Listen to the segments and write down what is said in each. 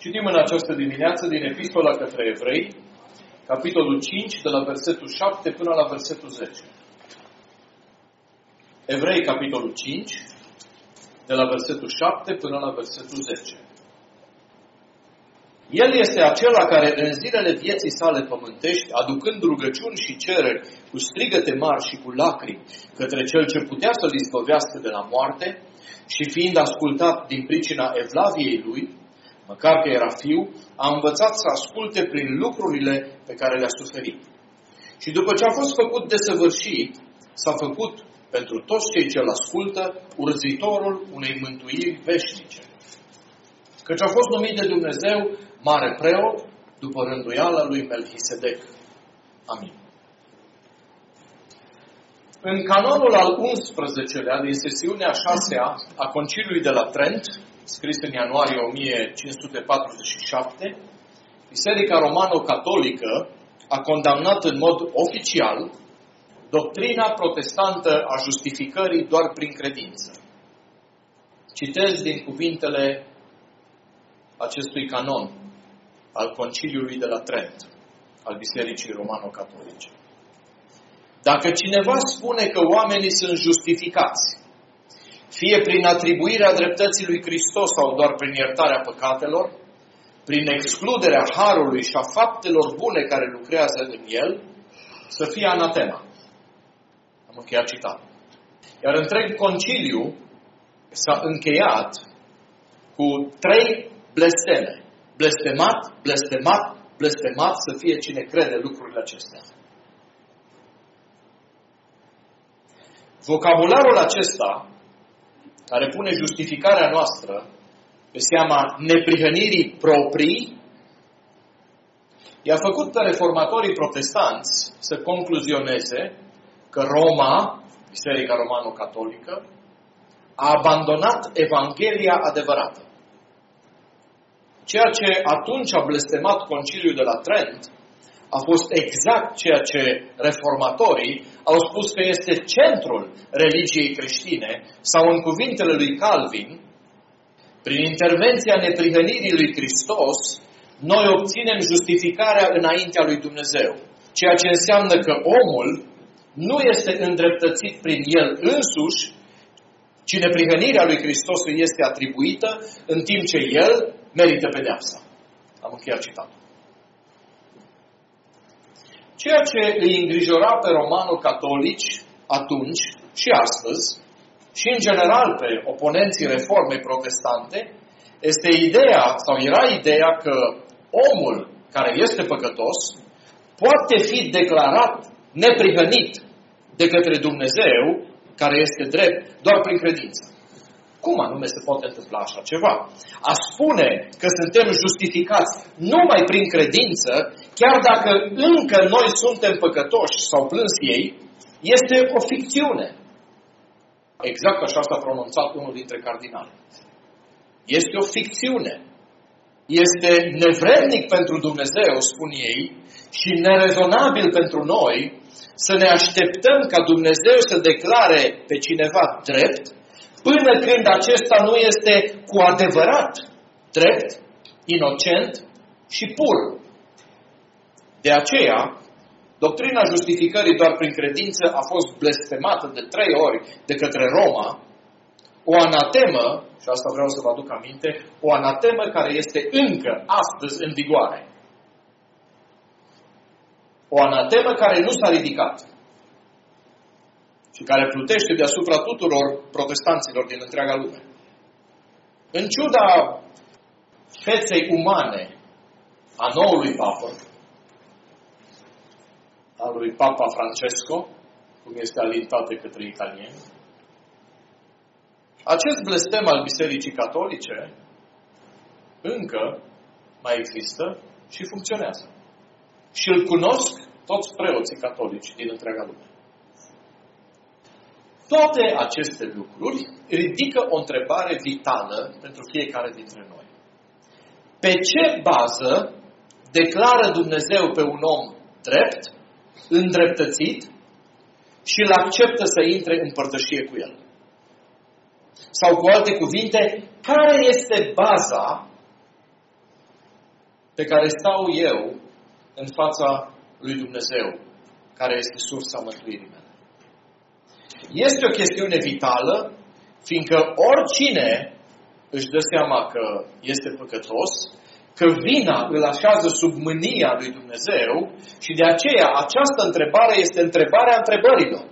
Citim în această dimineață din Epistola către Evrei, capitolul 5, de la versetul 7 până la versetul 10. Evrei, capitolul 5, de la versetul 7 până la versetul 10. El este acela care în zilele vieții sale pământești, aducând rugăciuni și cereri cu strigăte mari și cu lacrimi către cel ce putea să-l izbăvească de la moarte, și fiind ascultat din pricina evlaviei lui, măcar că era fiu, a învățat să asculte prin lucrurile pe care le-a suferit. Și după ce a fost făcut desăvârșit, s-a făcut pentru toți cei ce îl ascultă urzitorul unei mântuiri veșnice. Căci a fost numit de Dumnezeu mare preot după rânduiala lui Melchisedec. Amin. În canonul al 11-lea din sesiunea 6-a a Conciliului de la Trent, scris în ianuarie 1547, Biserica Romano-Catolică a condamnat în mod oficial doctrina protestantă a justificării doar prin credință. Citez din cuvintele acestui canon al Conciliului de la Trent, al Bisericii Romano-Catolice. Dacă cineva spune că oamenii sunt justificați, fie prin atribuirea dreptății lui Hristos sau doar prin iertarea păcatelor, prin excluderea harului și a faptelor bune care lucrează în el, să fie anatema. Am încheiat citatul. Iar întreg conciliu s-a încheiat cu 3 blesteme. Blestemat, blestemat, blestemat să fie cine crede lucrurile acestea. Vocabularul acesta, care pune justificarea noastră pe seama neprihănirii proprii, i-a făcut pe reformatorii protestanți să concluzioneze că Roma, Biserica Romano-Catolică, a abandonat Evanghelia adevărată. Ceea ce atunci a blestemat Conciliul de la Trent a fost exact ceea ce reformatorii au spus că este centrul religiei creștine, sau în cuvintele lui Calvin, prin intervenția neprihănirii lui Hristos, noi obținem justificarea înaintea lui Dumnezeu. Ceea ce înseamnă că omul nu este îndreptățit prin el însuși, ci neprihănirea lui Hristos îi este atribuită, în timp ce el merită pedeapsa. Am încheiat citatul. Ceea ce îi îngrijora pe romano-catolici atunci și astăzi, și în general pe oponenții reformei protestante, este ideea, sau era ideea că omul care este păcătos poate fi declarat neprihănit de către Dumnezeu, care este drept, doar prin credință. Cum anume se poate întâmpla așa ceva? A spune că suntem justificați numai prin credință, chiar dacă încă noi suntem păcătoși sau plâns ei, este o ficțiune. Exact așa s-a pronunțat unul dintre cardinali. Este o ficțiune. Este nevrednic pentru Dumnezeu, spun ei, și nerezonabil pentru noi să ne așteptăm ca Dumnezeu să declare pe cineva drept, până când acesta nu este cu adevărat drept, inocent și pur. De aceea, doctrina justificării doar prin credință a fost blestemată de 3 ori de către Roma, o anatemă, și asta vreau să vă aduc aminte, o anatemă care este încă astăzi în vigoare. O anatemă care nu s-a ridicat și care plutește deasupra tuturor protestanților din întreaga lume. În ciuda feței umane a noului papă, al lui Papa Francesco, cum este alintat de către italieni, acest blestem al Bisericii Catolice încă mai există și funcționează. Și îl cunosc toți preoții catolici din întreaga lume. Toate aceste lucruri ridică o întrebare vitală pentru fiecare dintre noi. Pe ce bază declară Dumnezeu pe un om drept, îndreptățit și îl acceptă să intre în părtășie cu el? Sau cu alte cuvinte, care este baza pe care stau eu în fața lui Dumnezeu, care este sursa mântuirii mele. Este o chestiune vitală, fiindcă oricine își dă seama că este păcătos, că vina îl așează sub mânia lui Dumnezeu și de aceea această întrebare este întrebarea întrebărilor.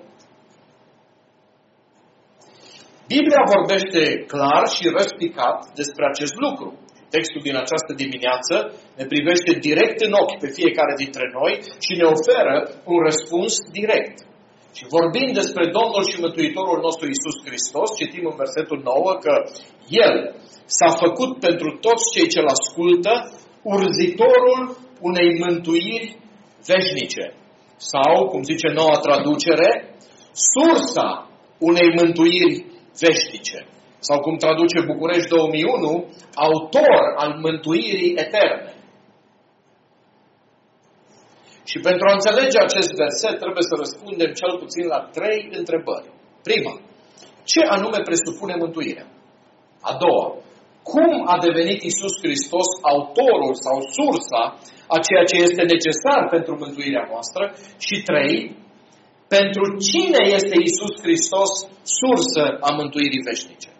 Biblia vorbește clar și răspicat despre acest lucru. Textul din această dimineață ne privește direct în ochi pe fiecare dintre noi și ne oferă un răspuns direct. Și vorbind despre Domnul și Mântuitorul nostru Iisus Hristos, citim în versetul 9 că El s-a făcut pentru toți cei ce-L ascultă urzitorul unei mântuiri veșnice. Sau, cum zice noua traducere, sursa unei mântuiri veșnice. Sau cum traduce București 2001, autor al mântuirii eterne. Și pentru a înțelege acest verset trebuie să răspundem cel puțin la 3 întrebări. Prima, ce anume presupune mântuirea? A doua, cum a devenit Iisus Hristos autorul sau sursa a ceea ce este necesar pentru mântuirea noastră? Și 3, pentru cine este Iisus Hristos sursă a mântuirii veșnice?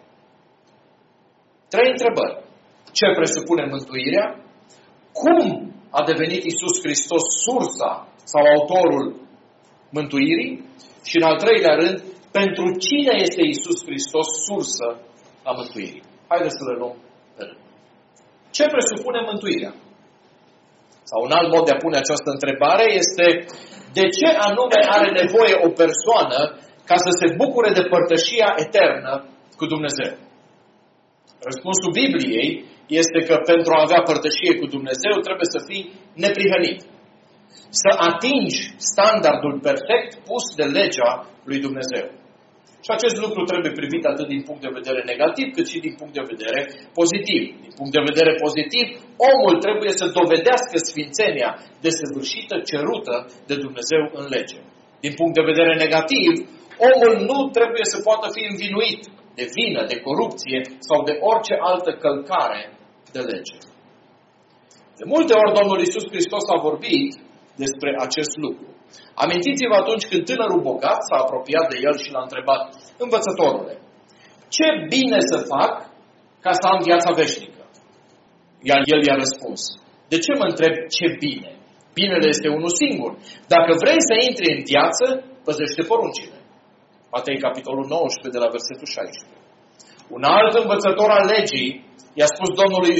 3 întrebări. Ce presupune mântuirea? Cum a devenit Iisus Hristos sursa sau autorul mântuirii? Și în al 3-lea rând, pentru cine este Iisus Hristos sursă a mântuirii? Haideți să le luăm pe rând. Ce presupune mântuirea? Sau un alt mod de a pune această întrebare este: de ce anume are nevoie o persoană ca să se bucure de părtășia eternă cu Dumnezeu? Răspunsul Bibliei este că pentru a avea părtășie cu Dumnezeu trebuie să fii neprihănit. Să atingi standardul perfect pus de legea lui Dumnezeu. Și acest lucru trebuie privit atât din punct de vedere negativ, cât și din punct de vedere pozitiv. Din punct de vedere pozitiv, omul trebuie să dovedească sfințenia desăvârșită, cerută de Dumnezeu în lege. Din punct de vedere negativ, omul nu trebuie să poată fi învinuit de vină, de corupție sau de orice altă călcare de lege. De multe ori Domnul Iisus Hristos a vorbit despre acest lucru. Amintiți-vă atunci când tânărul bogat s-a apropiat de el și l-a întrebat: învățătorule, ce bine să fac ca să am viața veșnică? Iar el i-a răspuns: de ce mă întreb ce bine? Binele este unul singur. Dacă vrei să intri în viață, păzește poruncile. Matei, capitolul 19, de la versetul 16. Un alt învățător al legii i-a pus Domnului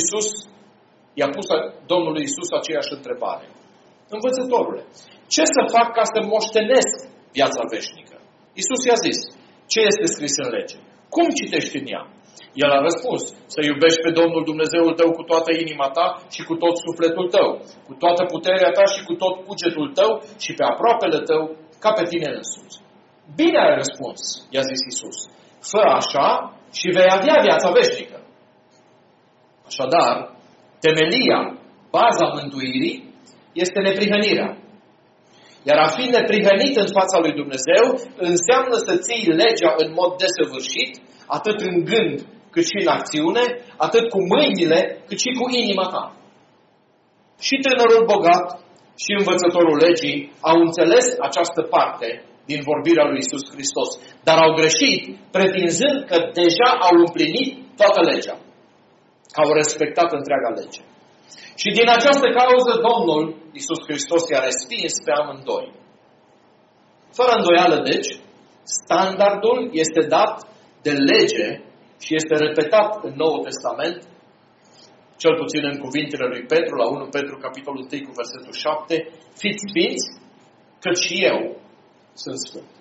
Iisus aceeași întrebare: învățătorule, ce să fac ca să moștenesc viața veșnică? Iisus i-a zis: ce este scris în lege? Cum citești în ea? El a răspuns: să iubești pe Domnul Dumnezeul tău cu toată inima ta și cu tot sufletul tău, cu toată puterea ta și cu tot cugetul tău și pe aproapele tău ca pe tine însuți. Bine ai răspuns, i-a zis Iisus. Fă așa și vei avea viața veșnică. Așadar, temelia, baza mântuirii este neprihănirea. Iar a fi neprihănit în fața lui Dumnezeu înseamnă să ții legea în mod desăvârșit, atât în gând cât și în acțiune, atât cu mâinile cât și cu inima ta. Și tânărul bogat și învățătorul legii au înțeles această parte din vorbirea lui Iisus Hristos, dar au greșit pretinzând că deja au împlinit toată legea, că au respectat întreaga lege. Și din această cauză Domnul Iisus Hristos i-a respins pe amândoi. Fără îndoială, deci, standardul este dat de lege și este repetat în Noul Testament, cel puțin în cuvintele lui Petru, la 1 Petru, capitolul 1, cu versetul 7, fiți sfinți, căci și eu sunt sfânt.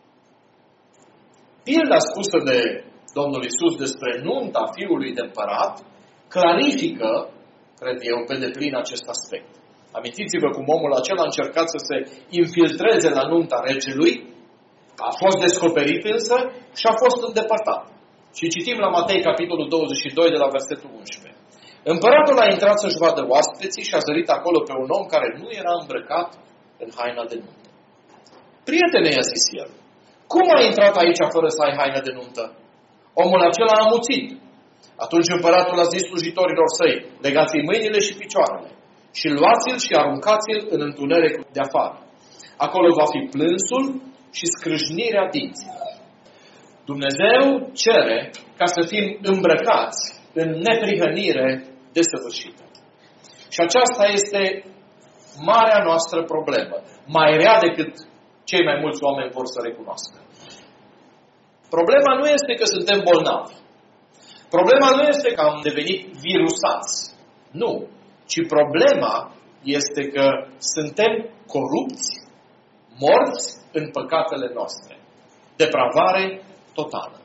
Pilda spusă de Domnul Iisus despre nunta fiului de împărat clarifică, cred eu, pe deplin acest aspect. Amintiți-vă cum omul acela a încercat să se infiltreze la nunta regelui, a fost descoperit însă și a fost îndepărtat. Și citim la Matei, capitolul 22, de la versetul 11. Împăratul a intrat să-și vadă oaspeții și a zărit acolo pe un om care nu era îmbrăcat în haina de nuntă. Prietene, i-a zis el, cum ai intrat aici fără să ai haină de nuntă? Omul acela a amuțit. Atunci împăratul a zis slujitorilor săi: legați-i mâinile și picioarele și luați-l și aruncați-l în întunericul de afară. Acolo va fi plânsul și scrâșnirea dinților. Dumnezeu cere ca să fim îmbrăcați în neprihănire desăvârșită. Și aceasta este marea noastră problemă, mai rea decât cei mai mulți oameni vor să recunoască. Problema nu este că suntem bolnavi. Problema nu este că am devenit virusați. Nu. Ci problema este că suntem corupți, morți în păcatele noastre. Depravare totală.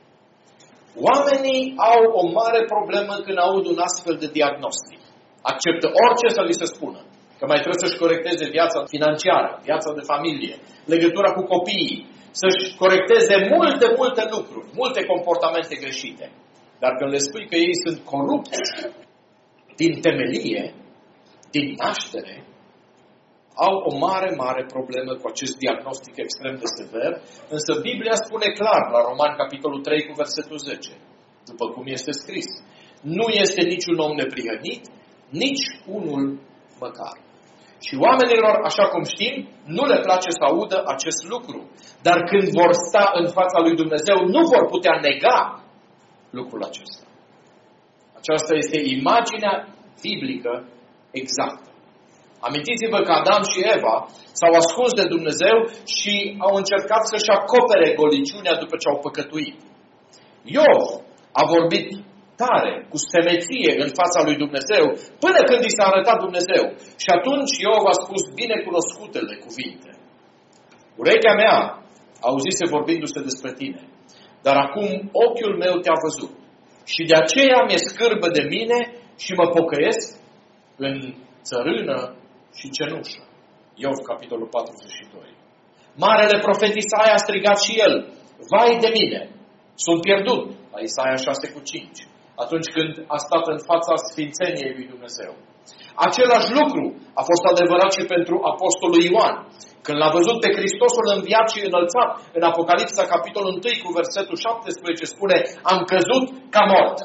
Oamenii au o mare problemă când aud un astfel de diagnostic. Acceptă orice să li se spună. Că mai trebuie să-și corecteze viața financiară, viața de familie, legătura cu copiii, să-și corecteze multe lucruri, multe comportamente greșite. Dar când le spui că ei sunt corupți din temelie, din naștere, au o mare problemă cu acest diagnostic extrem de sever, însă Biblia spune clar la Roman capitolul 3 cu versetul 10, după cum este scris: nu este niciun om neprihănit, nici unul măcar. Și oamenilor, așa cum știm, nu le place să audă acest lucru. Dar când vor sta în fața lui Dumnezeu, nu vor putea nega lucrul acesta. Aceasta este imaginea biblică exactă. Amintiți-vă că Adam și Eva s-au ascuns de Dumnezeu și au încercat să-și acopere goliciunea după ce au păcătuit. Iov a vorbit tare, cu semeție în fața lui Dumnezeu, până când i s-a arătat Dumnezeu. Și atunci Iov a spus binecunoscutele cuvinte. Urechea mea auzise vorbindu-se despre tine, dar acum ochiul meu te-a văzut. Și de aceea mi-e scârbă de mine și mă pocăiesc în țărână și cenușă. Iov, capitolul 42. Marele profet Isaia a strigat și el: vai de mine, sunt pierdut. La Isaia 6:5. Atunci când a stat în fața sfințeniei lui Dumnezeu. Același lucru a fost adevărat și pentru apostolul Ioan. Când l-a văzut pe Hristosul înviat și înălțat, în Apocalipsa, capitolul 1, cu versetul 17, spune: am căzut ca mort.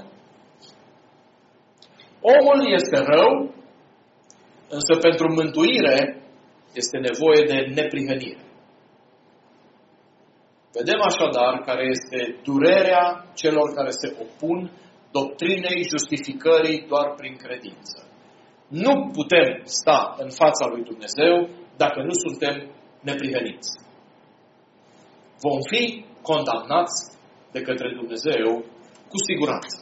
Omul este rău, însă pentru mântuire este nevoie de neprihănire. Vedem așadar care este durerea celor care se opun doctrinei justificării doar prin credință. Nu putem sta în fața lui Dumnezeu dacă nu suntem neprihăniți. Vom fi condamnați de către Dumnezeu cu siguranță.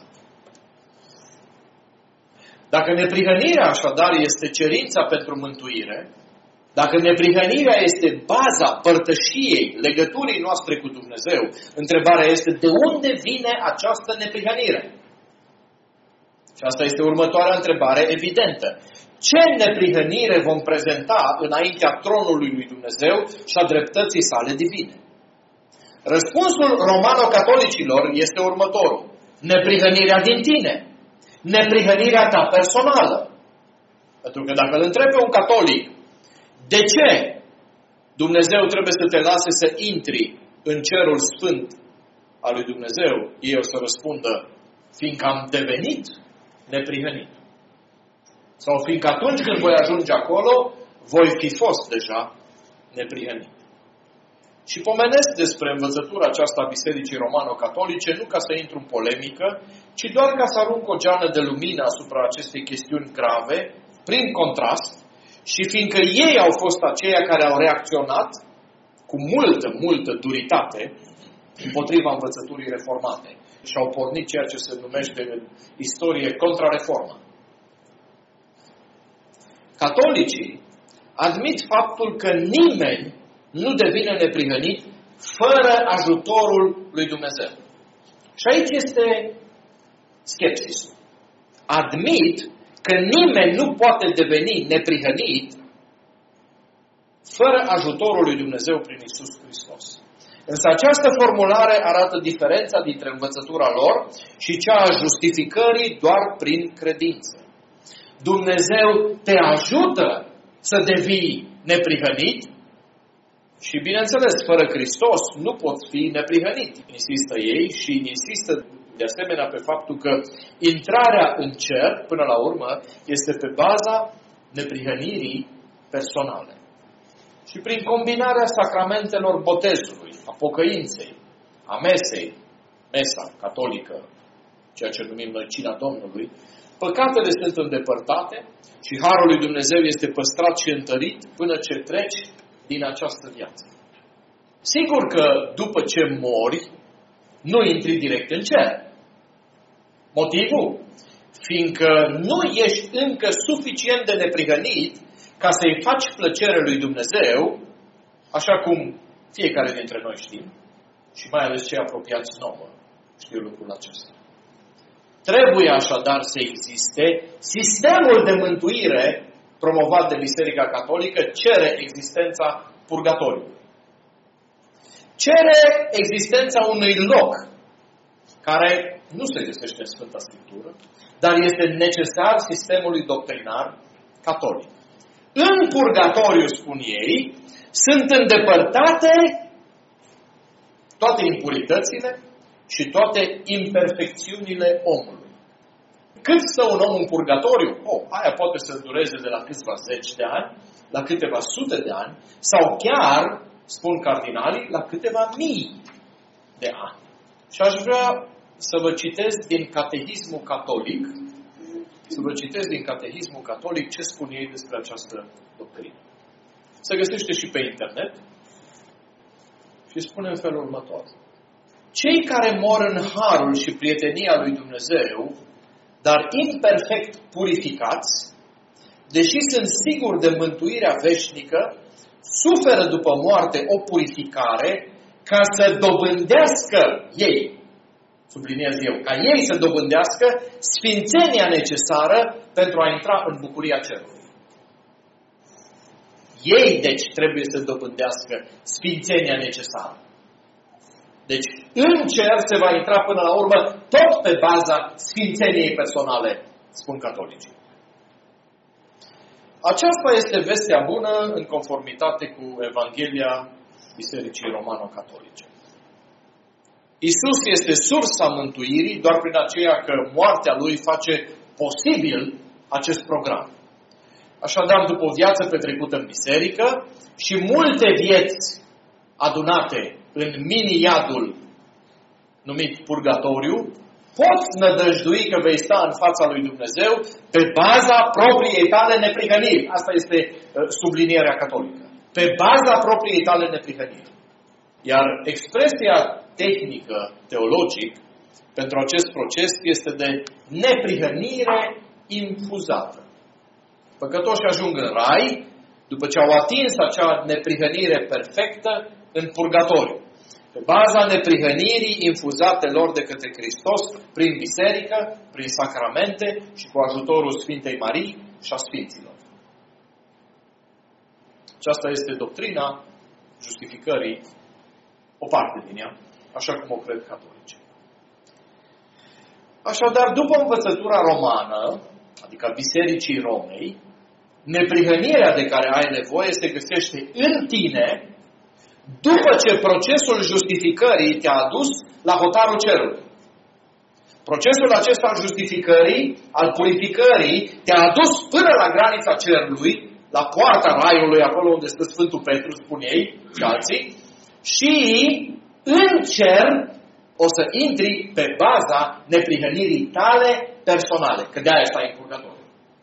Dacă neprihănirea așadar este cerința pentru mântuire, dacă neprihănirea este baza părtășiei legăturii noastre cu Dumnezeu, întrebarea este: de unde vine această neprihănire? Și asta este următoarea întrebare evidentă. Ce neprihănire vom prezenta înaintea tronului lui Dumnezeu și a dreptății sale divine? Răspunsul romano-catolicilor este următorul: neprihănirea din tine, neprihănirea ta personală. Pentru că dacă îl întrebi pe un catolic, de ce Dumnezeu trebuie să te lase să intri în cerul sfânt al lui Dumnezeu, ei o să răspundă: fiindcă am devenit neprihănit. Sau fiindcă atunci când voi ajunge acolo, voi fi fost deja neprihănit. Și pomenesc despre învățătura aceasta a Bisericii Romano-Catolice, nu ca să intru în polemică, ci doar ca să arunc o geană de lumină asupra acestei chestiuni grave, prin contrast, și fiindcă ei au fost aceia care au reacționat cu multă duritate împotriva învățăturii reformate și au pornit ceea ce se numește în istorie contrareformă. Catolicii admit faptul că nimeni nu devine neprihănit fără ajutorul lui Dumnezeu. Și aici este skepsisul. Admit că nimeni nu poate deveni neprihănit fără ajutorul lui Dumnezeu prin Iisus Hristos. Însă această formulare arată diferența dintre învățătura lor și cea a justificării doar prin credință. Dumnezeu te ajută să devii neprihănit și, bineînțeles, fără Hristos nu poți fi neprihănit, insistă ei, și insistă de asemenea pe faptul că intrarea în cer, până la urmă, este pe baza neprihănirii personale. Și prin combinarea sacramentelor botezului, a pocăinței, a mesei, mesa catolică, ceea ce numim noi cina Domnului, păcatele sunt îndepărtate și harul lui Dumnezeu este păstrat și întărit până ce treci din această viață. Sigur că după ce mori, nu intri direct în cer. Motivul? Fiindcă nu ești încă suficient de neprihănit ca să-i faci plăcere lui Dumnezeu, așa cum fiecare dintre noi știm, și mai ales cei apropiați nouă știu lucrul acesta. Trebuie așadar să existe sistemul de mântuire promovat de Biserica Catolică, cere existența purgatoriului. Cere existența unui loc care nu se găsește în Sfânta Scriptură, dar este necesar sistemului doctrinar catolic. În purgatoriu, spun ei, sunt îndepărtate toate impuritățile și toate imperfecțiunile omului. Cât stă un om în purgatoriu? Aia poate să dureze de la câțiva zeci de ani, la câteva sute de ani, sau chiar, spun cardinalii, la câteva mii de ani. Și aș vrea să vă citesc din Catehismul Catolic, ce spun ei despre această doctrină. Se găsește și pe internet și spune în felul următor. Cei care mor în harul și prietenia lui Dumnezeu, dar imperfect purificați, deși sunt siguri de mântuirea veșnică, suferă după moarte o purificare ca să dobândească ei, subliniez eu, ca ei să dobândească sfințenia necesară pentru a intra în bucuria cerului. Ei, deci, trebuie să dobândească sfințenia necesară. Deci, în cer se va intra până la urmă tot pe baza sfințeniei personale, spun catolicii. Aceasta este vestea bună în conformitate cu Evanghelia Bisericii Romano-Catolice. Iisus este sursa mântuirii doar prin aceea că moartea Lui face posibil acest program. Așadar, după o viață petrecută în biserică și multe vieți adunate în mini-iadul numit purgatoriu, poți nădăjdui că vei sta în fața lui Dumnezeu pe baza propriei tale neprihăniri. Asta este sublinierea catolică. Pe baza propriei tale neprihăniri. Iar expresia tehnică, teologic, pentru acest proces este de neprihănire infuzată. Păcătoșii ajung în rai după ce au atins acea neprihănire perfectă în purgatoriu. Pe baza neprihănirii infuzate lor de către Hristos prin biserică, prin sacramente și cu ajutorul Sfintei Marii și a Sfinților. Aceasta este doctrina justificării, o parte din ea, așa cum o cred catolicii. Așadar, după învățătura romană, adică a Bisericii Romei, neprihănirea de care ai nevoie se găsește în tine după ce procesul justificării te-a adus la hotarul cerului. Procesul acesta al justificării, al purificării, te-a adus până la granița cerului, la poarta raiului, acolo unde stă Sfântul Petru, spun ei și alții, și în cer o să intri pe baza neprihănirii tale personale, că de-aia stai în purgatoriu.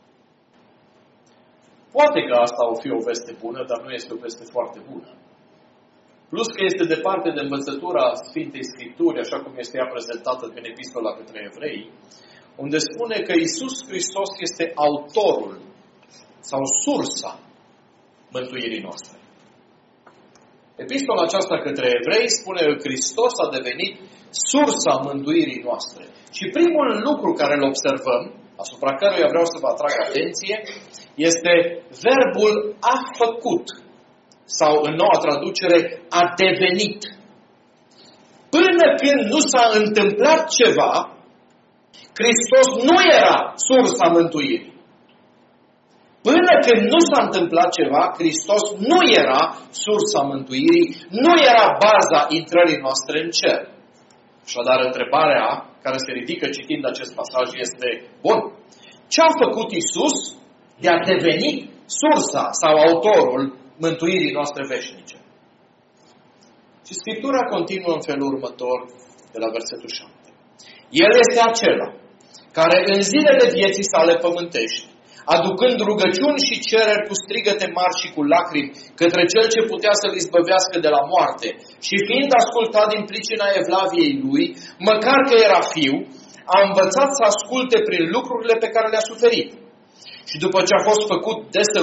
Poate că asta o fi o veste bună, dar nu este o veste foarte bună. Plus că este departe de învățătura Sfintei Scripturi, așa cum este ea prezentată în Epistola către Evrei, unde spune că Iisus Hristos este autorul sau sursa mântuirii noastre. Epistola aceasta către Evrei spune că Hristos a devenit sursa mântuirii noastre. Și primul lucru care îl observăm, asupra căruia vreau să vă atrag atenție, este verbul a făcut. Sau în noua traducere, a devenit. Până când nu s-a întâmplat ceva, Hristos nu era sursa mântuirii. Până când nu s-a întâmplat ceva, Hristos nu era sursa mântuirii, nu era baza intrării noastre în cer. Așadar, întrebarea care se ridică citind acest pasaj este, bun, ce a făcut Iisus de a deveni sursa sau autorul mântuirii noastre veșnice. Și Scriptura continuă în felul următor, de la versetul 7. El este acela care în zilele vieții sale pământești, aducând rugăciuni și cereri cu strigăte mari și cu lacrimi către Cel ce putea să-l izbăvească de la moarte și fiind ascultat din pricina evlaviei lui, măcar că era fiu, a învățat să asculte prin lucrurile pe care le-a suferit. Și după ce a fost făcut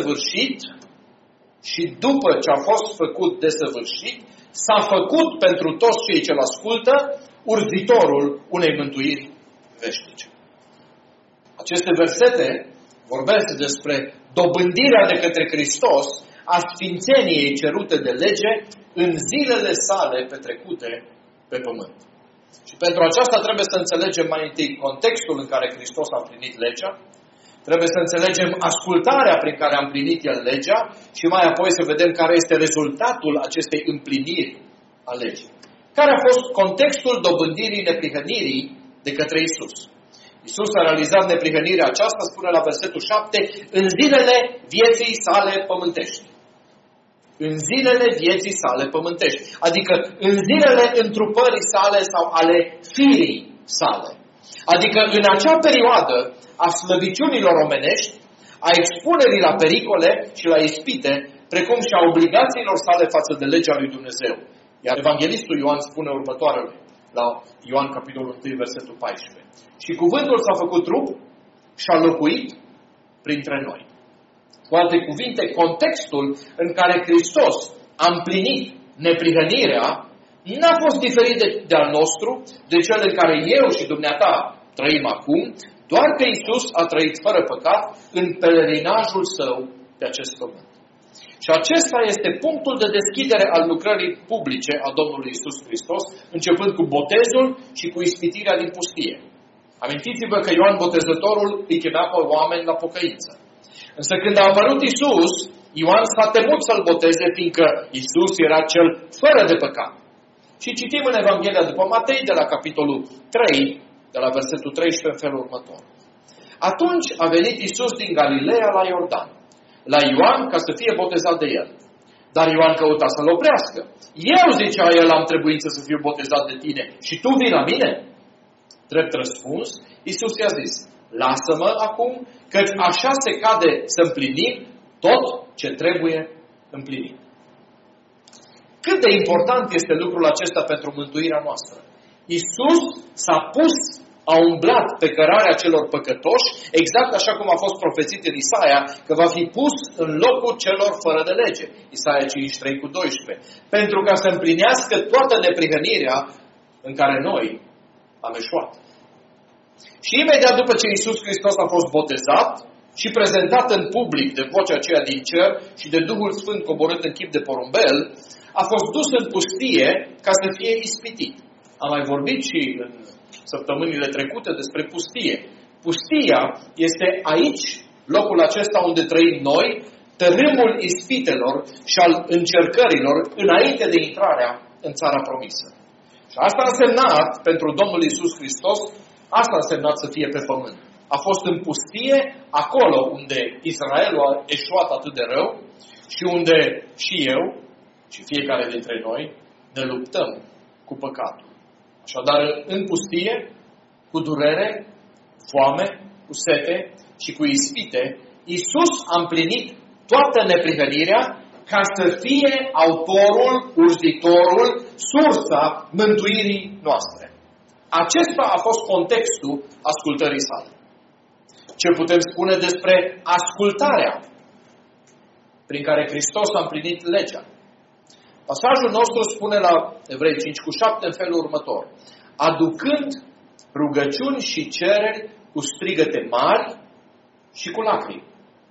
desăvârșit, s-a făcut pentru toți cei ce-l ascultă urzitorul unei mântuiri veșnice. Aceste versete vorbesc despre dobândirea de către Hristos a sfințeniei cerute de lege în zilele sale petrecute pe pământ. Și pentru aceasta trebuie să înțelegem mai întâi contextul în care Hristos a împlinit legea, trebuie să înțelegem ascultarea prin care a împlinit El legea și mai apoi să vedem care este rezultatul acestei împliniri a legii. Care a fost contextul dobândirii neprihănirii de către Isus? Isus a realizat neprihănirea aceasta, spune la versetul 7, în zilele vieții sale pământești. În zilele vieții sale pământești. Adică în zilele întrupării sale sau ale firii sale. Adică în acea perioadă a slăbiciunilor omenești, a expunerii la pericole și la ispite, precum și a obligațiilor sale față de legea lui Dumnezeu. Iar evanghelistul Ioan spune următoarele, la Ioan capitolul 1, versetul 14. Și cuvântul s-a făcut trup și a locuit printre noi. Cu alte cuvinte, contextul în care Hristos a împlinit neprihănirea n-a fost diferit de al nostru, de cel în care eu și dumneata trăim acum, doar că Iisus a trăit fără păcat în pelerinajul său pe acest pământ. Și acesta este punctul de deschidere al lucrării publice a Domnului Iisus Hristos, începând cu botezul și cu ispitirea din pustie. Amintiți-vă că Ioan Botezătorul îi chemea pe oameni la pocăință. Însă când a apărut Iisus, Ioan s-a temut să-l boteze, fiindcă Iisus era cel fără de păcat. Și citim în Evanghelia după Matei, de la capitolul 3, de la versetul 13, în felul următor. Atunci a venit Iisus din Galileea la Iordan, la Ioan, ca să fie botezat de el. Dar Ioan căuta să-l oprească. Eu, zicea el, am trebuință să fiu botezat de tine și tu vii la mine? Drept răspuns, Iisus i-a zis, lasă-mă acum, căci așa se cade să împlinim tot ce trebuie împlinit. Cât de important este lucrul acesta pentru mântuirea noastră? Iisus s-a pus, a umblat pe cărarea celor păcătoși, exact așa cum a fost profețit în Isaia, că va fi pus în locul celor fără de lege. Isaia 53:12. Pentru ca să împlinească toată neprihănirea în care noi am eșuat. Și imediat după ce Iisus Hristos a fost botezat și prezentat în public de vocea aceea din cer și de Duhul Sfânt coborât în chip de porumbel, a fost dus în pustie ca să fie ispitit. Am mai vorbit și în săptămânile trecute despre pustie. Pustia este aici, locul acesta unde trăim noi, tărâmul ispitelor și al încercărilor înainte de intrarea în țara promisă. Și asta a însemnat pentru Domnul Iisus Hristos, asta a însemnat să fie pe pământ. A fost în pustie, acolo unde Israelul a eșuat atât de rău și unde și eu și fiecare dintre noi ne luptăm cu păcatul. Așadar, în pustie, cu durere, foame, cu sete și cu ispite, Iisus a împlinit toată neprihănirea ca să fie autorul, urzitorul, sursa mântuirii noastre. Acesta a fost contextul ascultării sale. Ce putem spune despre ascultarea prin care Hristos a împlinit legea? Pasajul nostru spune la Evrei 5:7 în felul următor. Aducând rugăciuni și cereri cu strigăte mari și cu lacrimi.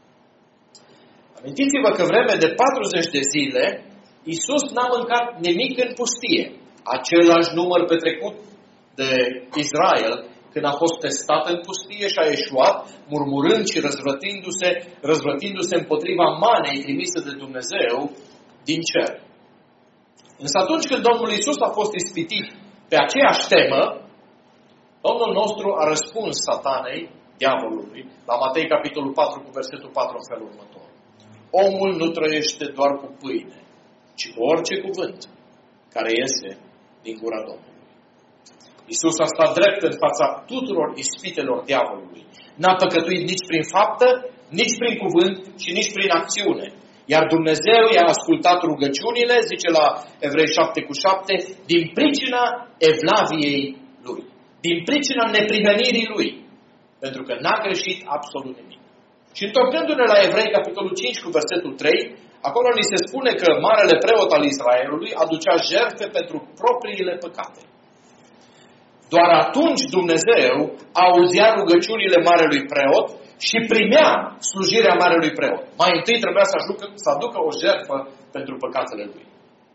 Amintiți-vă că vreme de 40 de zile Iisus n-a mâncat nimic în pustie. Același număr petrecut de Israel când a fost testat în pustie și a eșuat, murmurând și răzvrătindu-se împotriva manei trimise de Dumnezeu din cer. Însă atunci când Domnul Iisus a fost ispitit pe aceeași temă, Domnul nostru a răspuns satanei diavolului, la Matei capitolul 4 cu versetul 4 în felul următor. Omul nu trăiește doar cu pâine, ci cu orice cuvânt care iese din gura Domnului. Iisus a stat drept în fața tuturor ispitelor diavolului. N-a păcătuit nici prin faptă, nici prin cuvânt și nici prin acțiune. Iar Dumnezeu i-a ascultat rugăciunile, zice la Evrei 7:7, din pricina evlaviei Lui. Din pricina neprihănirii Lui. Pentru că n-a greșit absolut nimic. Și întorcându-ne la Evrei, capitolul 5 cu versetul 3, acolo ni se spune că marele preot al Israelului aducea jertfe pentru propriile păcate. Doar atunci Dumnezeu auzea rugăciunile marelui preot și primea slujirea marelui preot. Mai întâi trebuia să aducă o jertfă pentru păcatele lui.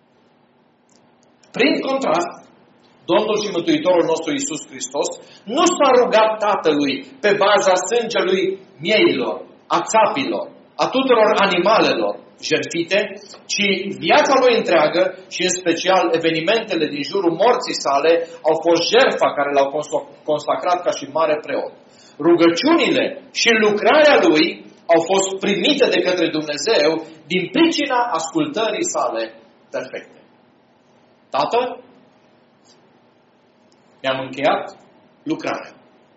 Prin contrast, Domnul și Mântuitorul nostru Iisus Hristos nu s-a rugat Tatălui pe baza sângelui mieilor, a țapilor, a tuturor animalelor jertfite, ci viața lui întreagă și în special evenimentele din jurul morții sale au fost jertfa care l-au consacrat ca și mare preot. Rugăciunile și lucrarea lui au fost primite de către Dumnezeu din pricina ascultării sale perfecte. Tată, mi-am încheiat lucrarea.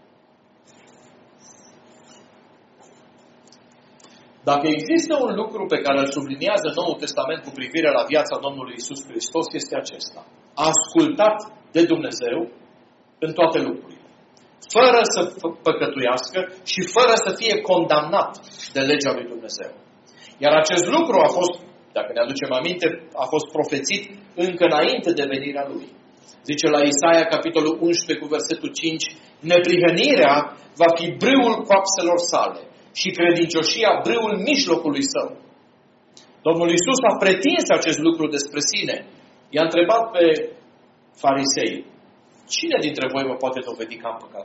Dacă există un lucru pe care îl subliniază Noul Testament cu privire la viața Domnului Iisus Hristos, este acesta. A ascultat de Dumnezeu în toate lucrurile. Fără să păcătuiască și fără să fie condamnat de legea lui Dumnezeu. Iar acest lucru a fost, dacă ne aducem aminte, a fost profețit încă înainte de venirea Lui. Zice la Isaia, capitolul 11, cu versetul 5, neprihănirea va fi brâul coapselor sale și credincioșia brâul mijlocului său. Domnul Iisus a pretins acest lucru despre sine. I-a întrebat pe farisei, cine dintre voi mă poate dovedi că am păcat?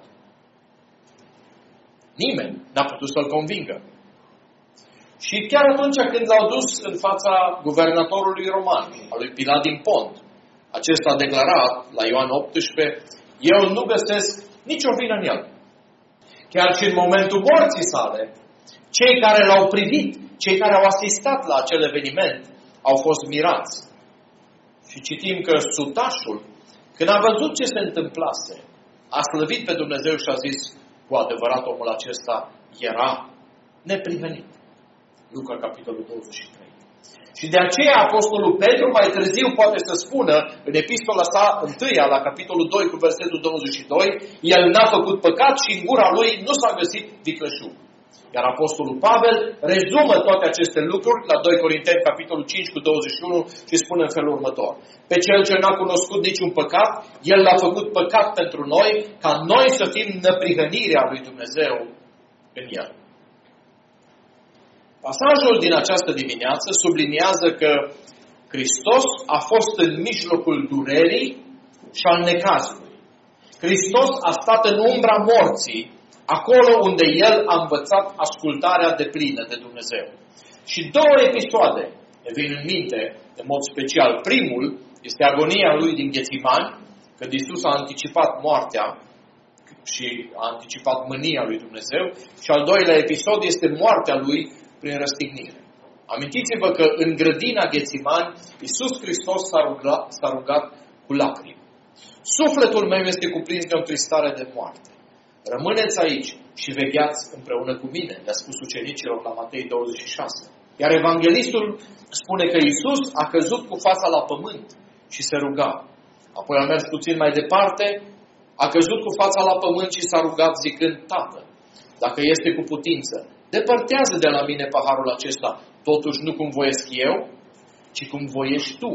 Nimeni n-a putut să-l convingă. Și chiar atunci când l-au dus în fața guvernatorului roman, al lui Pilat din Pont, acesta a declarat la Ioan 18, eu nu găsesc nicio vină în el. Chiar și în momentul morții sale, cei care l-au privit, cei care au asistat la acel eveniment, au fost mirați. Și citim că sutașul, când a văzut ce se întâmplase, a slăvit pe Dumnezeu și a zis, cu adevărat omul acesta era neprihănit. Luca, capitolul 23. Și de aceea Apostolul Petru mai târziu poate să spună în epistola sa întâia, la capitolul 2 cu versetul 22, el n-a făcut păcat și în gura lui nu s-a găsit vicleșug. Iar Apostolul Pavel rezumă toate aceste lucruri la 2 Corinteni, capitolul 5 cu 21 și spune în felul următor. Pe cel ce n-a cunoscut niciun păcat, el l-a făcut păcat pentru noi, ca noi să fim neprihănirea lui Dumnezeu în el. Pasajul din această dimineață subliniază că Hristos a fost în mijlocul durerii și al necazului. Hristos a stat în umbra morții, acolo unde El a învățat ascultarea deplină de Dumnezeu. Și două episoade ne vin în minte, în mod special. Primul este agonia Lui din Ghețimani, când Iisus a anticipat moartea și a anticipat mânia lui Dumnezeu. Și al doilea episod este moartea Lui prin răstignire. Amintiți-vă că în grădina Ghețimani, Iisus Hristos s-a rugat cu lacrimi. Sufletul meu este cuprins de o tristare de moarte. Rămâneți aici și vegheați împreună cu mine, le-a spus ucenicilor la Matei 26. Iar evanghelistul spune că Iisus a căzut cu fața la pământ și se ruga. Apoi a mers puțin mai departe, a căzut cu fața la pământ și s-a rugat zicând, Tată, dacă este cu putință, depărtează de la mine paharul acesta, totuși nu cum voiesc eu, ci cum voiești tu.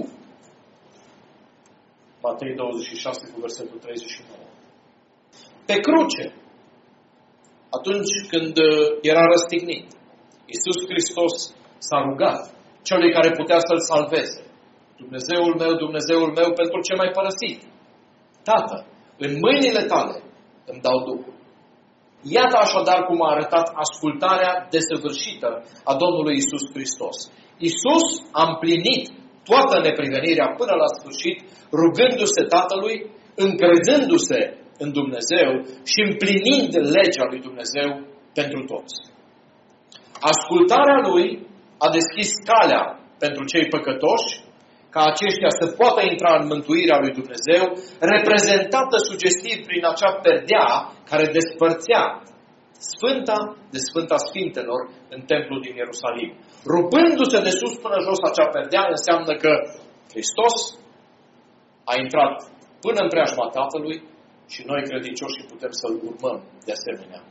Matei 26 cu versetul 39. Pe cruce, atunci când era răstignit, Iisus Hristos s-a rugat celui care putea să-L salveze. Dumnezeul meu, pentru ce m-ai părăsit? Tată, în mâinile tale îmi dau Duhul. Iată așadar cum a arătat ascultarea desăvârșită a Domnului Iisus Hristos. Iisus a împlinit toată neprihănirea până la sfârșit, rugându-se Tatălui, încrezându-se în Dumnezeu și împlinind legea lui Dumnezeu pentru toți. Ascultarea lui a deschis calea pentru cei păcătoși, ca aceștia să poată intra în mântuirea lui Dumnezeu, reprezentată sugestiv prin acea perdea care despărțea Sfânta de Sfânta Sfintelor în templul din Ierusalim. Rupându-se de sus până jos acea perdea, înseamnă că Hristos a intrat până în preajma Tatălui și noi credincioși putem să-L urmăm de asemenea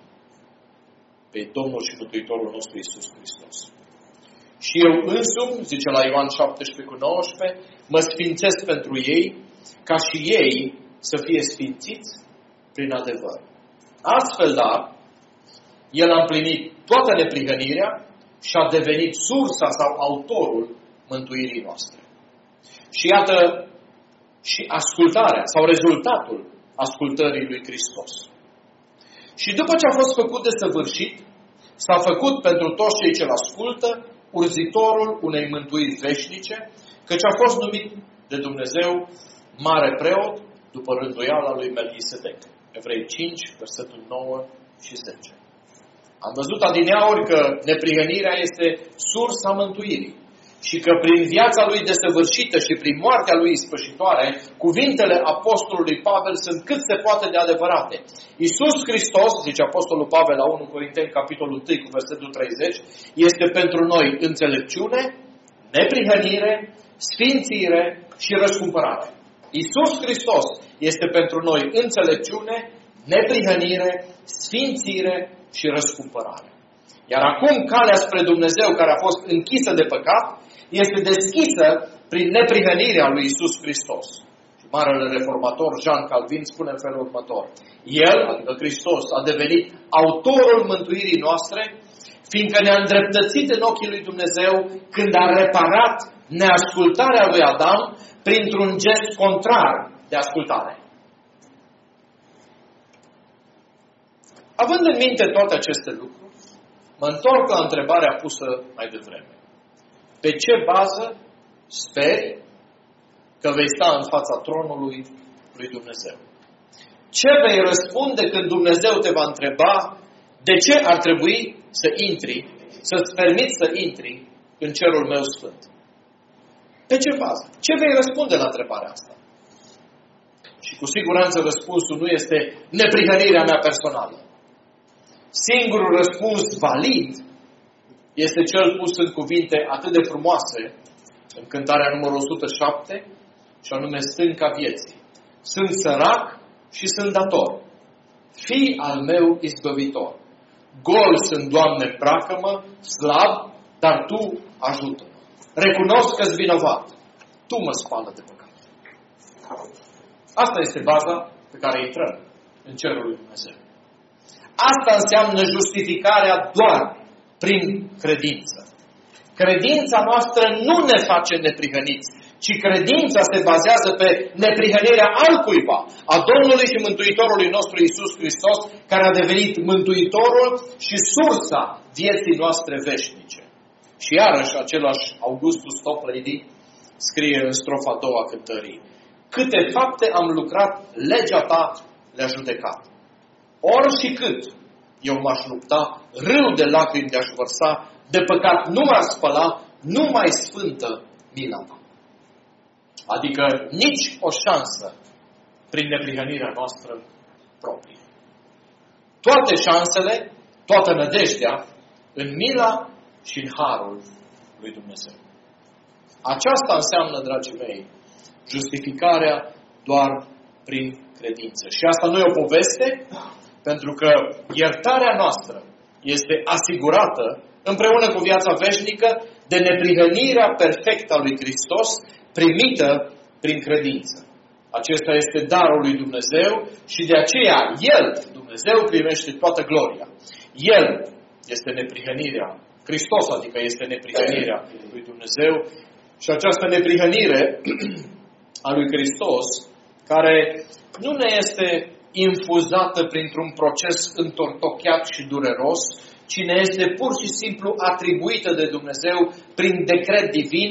pe Domnul și Mântuitorul nostru Iisus Hristos. Și eu însumi, zice la Ioan 17:19, mă sfințesc pentru ei, ca și ei să fie sfințiți prin adevăr. Astfel, dar, El a împlinit toată neprihănirea și a devenit sursa sau autorul mântuirii noastre. Și iată și ascultarea sau rezultatul ascultării lui Hristos. Și după ce a fost făcut desăvârșit, s-a făcut pentru toți cei ce-L ascultă urzitorul unei mântuiri veșnice, căci a fost numit de Dumnezeu mare preot după rânduiala lui Melchisedec. Evrei 5, versetul 9 și 10. Am văzut adineauri că neprihănirea este sursa mântuirii și că prin viața lui desăvârșită și prin moartea lui ispășitoare, cuvintele apostolului Pavel sunt cât se poate de adevărate. Iisus Hristos, zice apostolul Pavel la 1 Corinteni, capitolul 1, cu versetul 30, este pentru noi înțelepciune, neprihănire, sfințire și răscumpărare. Iisus Hristos este pentru noi înțelepciune, neprihănire, sfințire și răscumpărare. Iar acum calea spre Dumnezeu, care a fost închisă de păcat, este deschisă prin neprihănirea lui Iisus Hristos. Și marele reformator Jean Calvin spune în felul următor: El, adică Hristos, a devenit autorul mântuirii noastre, fiindcă ne-a îndreptățit în ochii lui Dumnezeu când a reparat neascultarea lui Adam printr-un gest contrar de ascultare. Având în minte toate aceste lucruri, mă întorc la întrebarea pusă mai devreme. Pe ce bază speri că vei sta în fața tronului lui Dumnezeu? Ce vei răspunde când Dumnezeu te va întreba de ce ar trebui să intri, să-ți permiți să intri în cerul meu sfânt? Pe ce bază? Ce vei răspunde la întrebarea asta? Și cu siguranță răspunsul nu este neprihănirea mea personală. Singurul răspuns valid este cel pus în cuvinte atât de frumoase în cântarea numărul 107, și anume stânca vieții. Sunt sărac și sunt dator. Fii al meu izbăvitor. Gol sunt, Doamne, îmbracă-mă, slab, dar Tu ajută-mă. Recunosc că-s vinovat. Tu mă spală de păcat. Asta este baza pe care intrăm în cerul lui Dumnezeu. Asta înseamnă justificarea doar prin credință. Credința noastră nu ne face neprihăniți, ci credința se bazează pe neprihănirea altcuiva, a Domnului și Mântuitorului nostru Iisus Hristos, care a devenit Mântuitorul și sursa vieții noastre veșnice. Și iarăși același Augustus Toplady scrie în strofa a doua cântării: câte fapte am lucrat, legea ta le-a judecat. Ori și cât eu m-aș lupta, râu de lacrimi de-aș vărsa, de păcat nu m-ar spăla, numai sfântă mila ta. Adică nici o șansă prin neprihănirea noastră proprie. Toate șansele, toată nădejdea în mila și în harul lui Dumnezeu. Aceasta înseamnă, dragii mei, justificarea doar prin credință. Și asta nu e o poveste, pentru că iertarea noastră este asigurată împreună cu viața veșnică de neprihănirea perfectă a lui Hristos, primită prin credință. Acesta este darul lui Dumnezeu și de aceea El, Dumnezeu, primește toată gloria. El este neprihănirea, Hristos, adică este neprihănirea lui Dumnezeu, și această neprihănire a lui Hristos, care nu ne este infuzată printr-un proces întortocheat și dureros, ci ne este pur și simplu atribuită de Dumnezeu prin decret divin,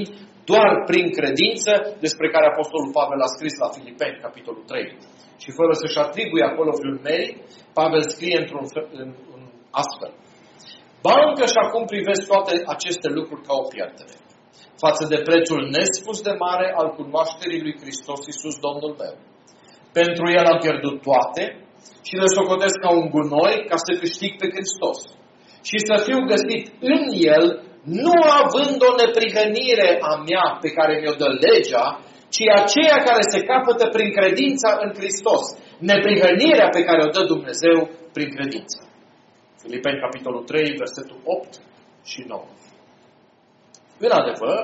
doar prin credință, despre care Apostolul Pavel a scris la Filipeni, capitolul 3. Și fără să-și atribuie acolo vreun merit, Pavel scrie în astfel. Ba încă și acum privesc toate aceste lucruri ca o pierdere, față de prețul nespus de mare al cunoașterii lui Hristos Iisus, Domnul meu. Pentru El am pierdut toate și le socotesc ca un gunoi ca să câștig pe Hristos. Și să fiu găsit în El, nu având o neprihănire a mea pe care mi-o dă legea, ci aceea care se capătă prin credința în Hristos. Neprihănirea pe care o dă Dumnezeu prin credință. Filipeni, capitolul 3, versetul 8 și 9. În adevăr,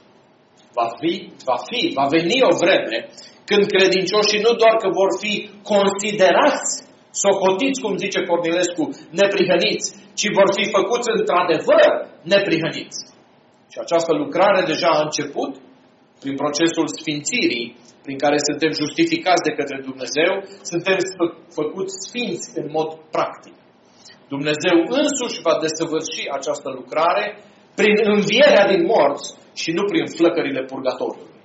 va veni o vreme când credincioșii nu doar că vor fi considerați, socotiți, cum zice Cornilescu, neprihăniți, ci vor fi făcuți într-adevăr neprihăniți. Și această lucrare deja a început prin procesul sfințirii, prin care suntem justificați de către Dumnezeu, suntem făcuți sfinți în mod practic. Dumnezeu însuși va desăvârși această lucrare prin învierea din morți și nu prin flăcările purgatorului.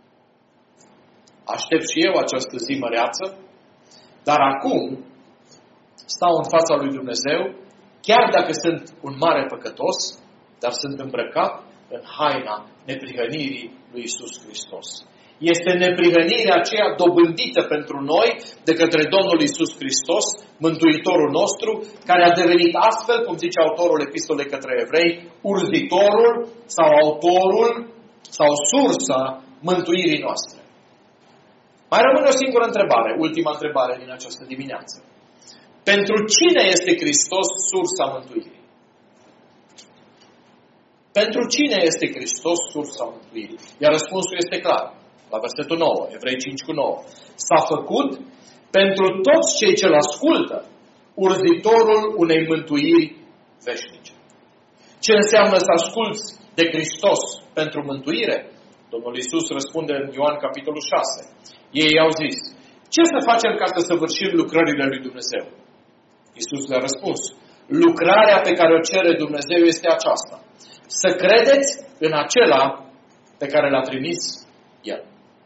Aștept și eu această zi măreață, dar acum stau în fața lui Dumnezeu, chiar dacă sunt un mare păcătos, dar sunt îmbrăcat în haina neprihănirii lui Iisus Hristos. Este neprihănirea aceea dobândită pentru noi de către Domnul Iisus Hristos, Mântuitorul nostru, care a devenit astfel, cum zice autorul epistolei către evrei, urzitorul sau autorul sau sursa mântuirii noastre. Mai rămâne o singură întrebare, ultima întrebare din această dimineață. Pentru cine este Hristos sursa mântuirii? Pentru cine este Hristos sursa mântuirii? Iar răspunsul este clar. La versetul 9, Evrei 5:9. S-a făcut pentru toți cei ce-L ascultă urzitorul unei mântuiri veșnice. Ce înseamnă să asculți de Hristos pentru mântuire? Domnul Iisus răspunde în Ioan capitolul 6. Ei au zis, ce să facem ca să săvârșim lucrările lui Dumnezeu? Iisus le-a răspuns, lucrarea pe care o cere Dumnezeu este aceasta. Să credeți în acela pe care l-a trimis El.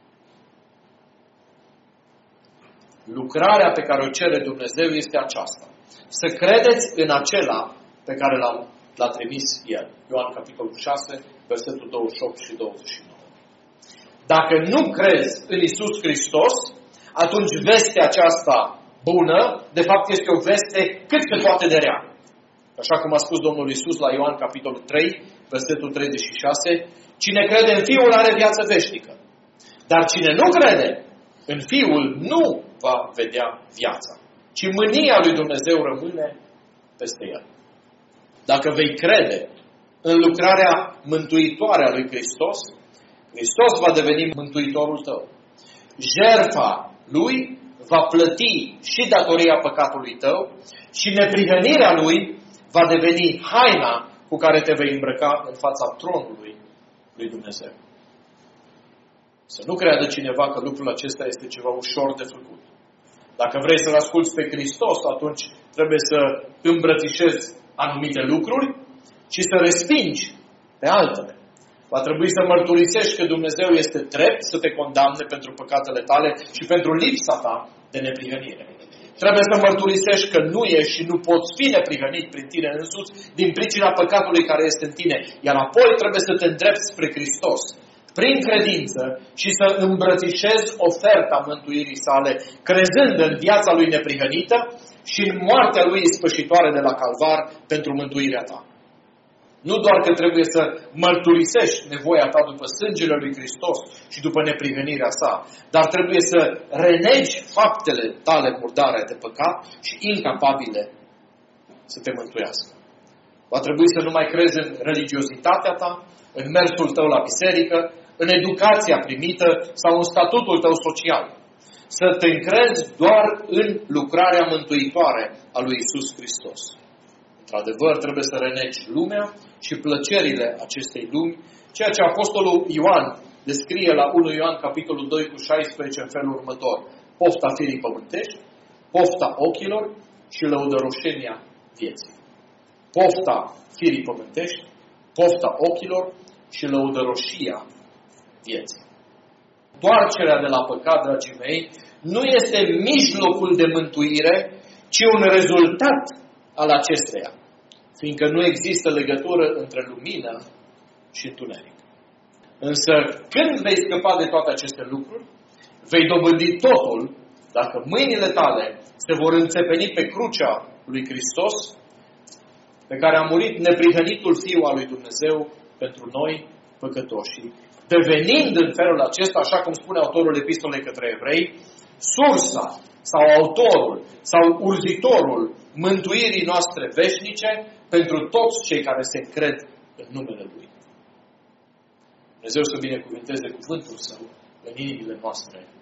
Lucrarea pe care o cere Dumnezeu este aceasta. Să credeți în acela pe care l-a trimis El. Ioan capitolul 6, versetul 28 și 29. Dacă nu crezi în Iisus Hristos, atunci vestea aceasta bună, de fapt este o veste cât se poate de rea. Așa cum a spus Domnul Iisus la Ioan capitolul 3, versetul 36, cine crede în Fiul are viață veșnică. Dar cine nu crede în Fiul nu va vedea viața, ci mânia lui Dumnezeu rămâne peste el. Dacă vei crede în lucrarea mântuitoare a lui Hristos, Hristos va deveni mântuitorul tău. Jertfa lui va plăti și datoria păcatului tău și neprihănirea lui va deveni haina cu care te vei îmbrăca în fața tronului lui Dumnezeu. Să nu creadă cineva că lucrul acesta este ceva ușor de făcut. Dacă vrei să-L asculți pe Hristos, atunci trebuie să îmbrățișezi anumite lucruri și să respingi pe altele. Va trebui să mărturisești că Dumnezeu este drept să te condamne pentru păcatele tale și pentru lipsa ta de neprihănire. Trebuie să mărturisești că nu ești și nu poți fi neprihănit prin tine însuți din pricina păcatului care este în tine. Iar apoi trebuie să te îndrepți spre Hristos prin credință și să îmbrățișezi oferta mântuirii sale, crezând în viața lui neprihănită și în moartea lui ispășitoare de la Calvar pentru mântuirea ta. Nu doar că trebuie să mărturisești nevoia ta după sângele lui Hristos și după neprihănirea sa, dar trebuie să renegi faptele tale murdare de păcat și incapabile să te mântuiască. Va trebui să nu mai crezi în religiozitatea ta, în mersul tău la biserică, în educația primită sau în statutul tău social. Să te încrezi doar în lucrarea mântuitoare a lui Iisus Hristos. Într-adevăr, trebuie să renegi lumea și plăcerile acestei lumi, ceea ce Apostolul Ioan descrie la 1 Ioan, capitolul 2, cu 16, în felul următor. Pofta firii pământești, pofta ochilor și lăudăroșenia vieții. Pofta firii pământești, pofta ochilor și lăudăroșia vieții. Întoarcerea de la păcat, dragii mei, nu este mijlocul de mântuire, ci un rezultat al acesteia, fiindcă nu există legătură între lumină și întuneric. Însă, când vei scăpa de toate aceste lucruri, vei dobândi totul dacă mâinile tale se vor înțepeni pe crucea lui Hristos, pe care a murit neprihănitul Fiu al lui Dumnezeu pentru noi, păcătoșii, devenind în felul acesta, așa cum spune autorul epistolei către evrei, sursa sau autorul sau urzitorul mântuirii noastre veșnice pentru toți cei care se cred în numele Lui. Dumnezeu să binecuvânteze cuvântul Său în inimile noastre.